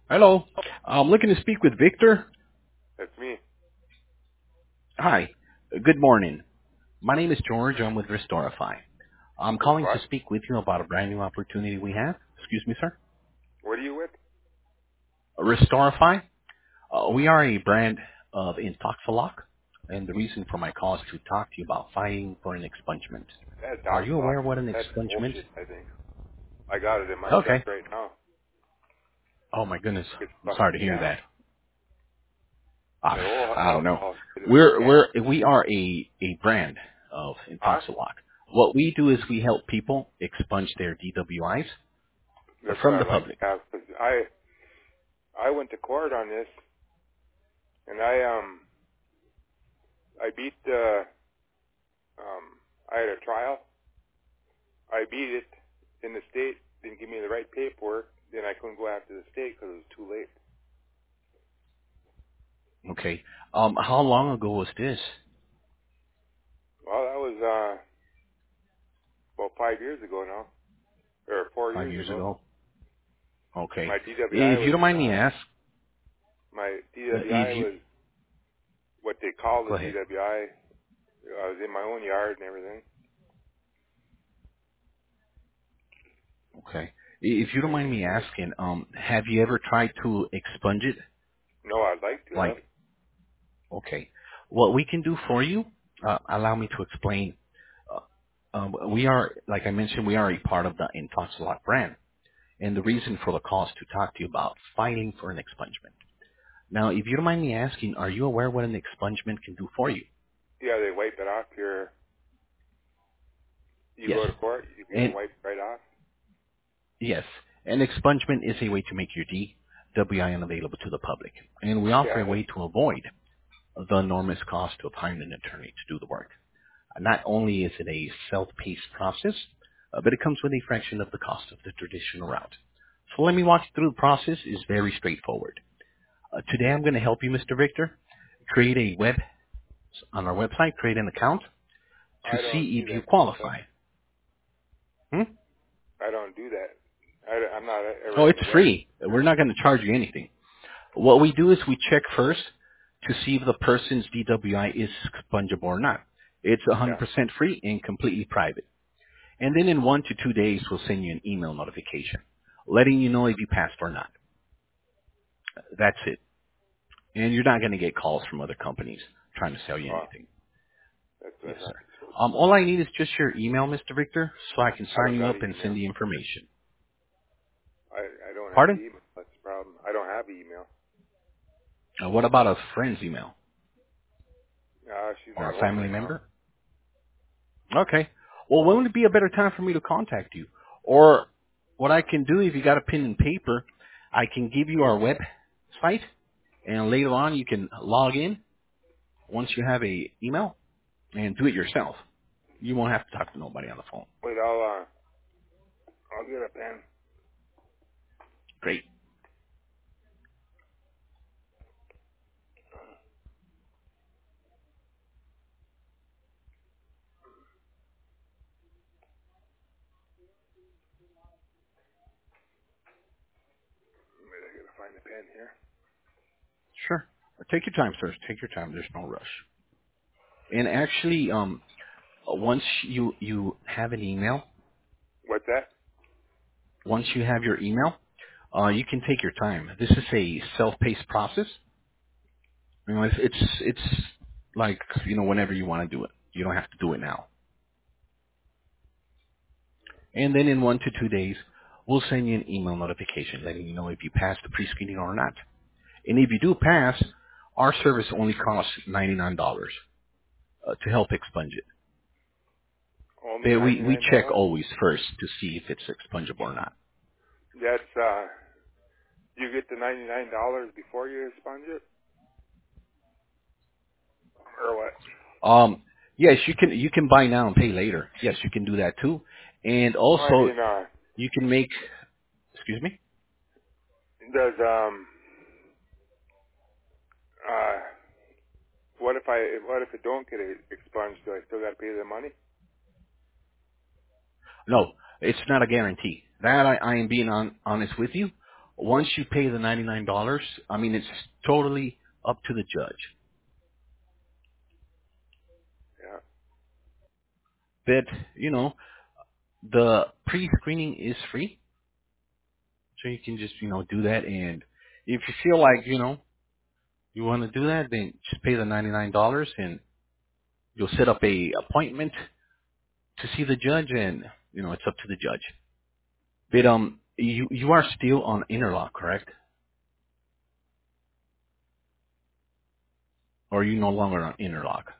Hello. I'm looking to speak with Victor. That's me. Hi. Good morning. My name is George. I'm with Restorify. I'm With calling to what? speak with you about a brand new opportunity we have. Excuse me, sir. What are you with? Restorify. We are a brand of Intoxilock, and the reason for my call is to talk to you about fighting for an expungement. That Are dog you clock. aware what an That's expungement? bullshit, I think. I got it in my truck Okay. right now. Oh my goodness. It's I'm sorry to hear yeah. that. That old I don't know. alcohol shit is scam. We are a brand of Huh? Intoxilock. What we do is we help people expunge their DWIs That's what from the I like public. to have. Cause I went to court on this, and I beat the I had a trial. I beat it in the state. Didn't give me the right paperwork. Then I couldn't go after the state because it was too late. Okay. How long ago was this? Well, that was about 5 years ago now, or 4 years 5 years ago. ago. Okay. My DWI If you was don't mind me ask, my if DWI you was what they call the go ahead. DWI. I was in my own yard and everything. Okay. If you don't mind me asking, have you ever tried to expunge it? No, I'd like to Like, have. okay, what we can do for you? Allow me to explain. We are, like I mentioned, we are a part of the Intoxilot brand, and the reason for the call is to talk to you about fighting for an expungement. Now, if you don't mind me asking, are you aware what an expungement can do for you? Yeah, they wipe it off your. You Yes. go to court, you get it And wiped right off. yes, an expungement is a way to make your DWI unavailable to the public. And we offer Yeah, a way to avoid the enormous cost of hiring an attorney to do the work. Not only is it a self-paced process, but it comes with a fraction of the cost of the traditional route. So let me walk you through the process. It's very straightforward. Today I'm going to help you, Mr. Victor, create a web on our website, create an account to I don't see do if you that kind of stuff. qualify. Hmm? I don't do that. I'm not Oh, ever on it's the web. free. We're not going to charge you anything. What we do is we check first to see if the person's DWI is expungible or not. It's 100% Yeah. free and completely private. And then in 1 to 2 days, we'll send you an email notification letting you know if you passed or not. That's it. And you're not going to get calls from other companies trying to sell you Oh, anything. that's what Yes, I sir. thought you said. All I need is just your email, Mr. Victor, so I can I sign don't you got up an and email. send the information. I don't have Pardon? the email. That's the problem. I don't have the email. What about a friend's email She's or not a home family right now. member? Okay. Well, when would it be a better time for me to contact you? Or what I can do, if you got a pen and paper, I can give you our website, and later on you can log in once you have a email and do it yourself. You won't have to talk to nobody on the phone. Wait, I'll get a pen. Great. Wait, I gotta find the pen here. Sure. Take your time, sir. Take your time. There's no rush. And actually, once you have an email, What's that? once you have your email, you can take your time. This is a self-paced process. You know, it's like whenever you want to do it. You don't have to do it now. And then in 1 to 2 days, we'll send you an email notification letting you know if you passed the pre-screening or not. And if you do pass, our service only costs $99 to help expunge it. Only We $99. check always first to see if it's expungible or not. That's you get the $99 before you expunge it, or what? Yes, you can buy now and pay later. Yes, you can do that too. And Well, I also mean, you can make, excuse me? does uh, what if it don't get expunged? Do I still got to pay the money? No, it's not a guarantee. That I am being honest with you. Once you pay the $99, I mean, it's totally up to the judge. Yeah. But, the pre-screening is free. So you can just, do that. And if you feel like, you want to do that, then just pay the $99 and you'll set up a appointment to see the judge, and, it's up to the judge. But, you are still on interlock, correct? Or are you no longer on interlock?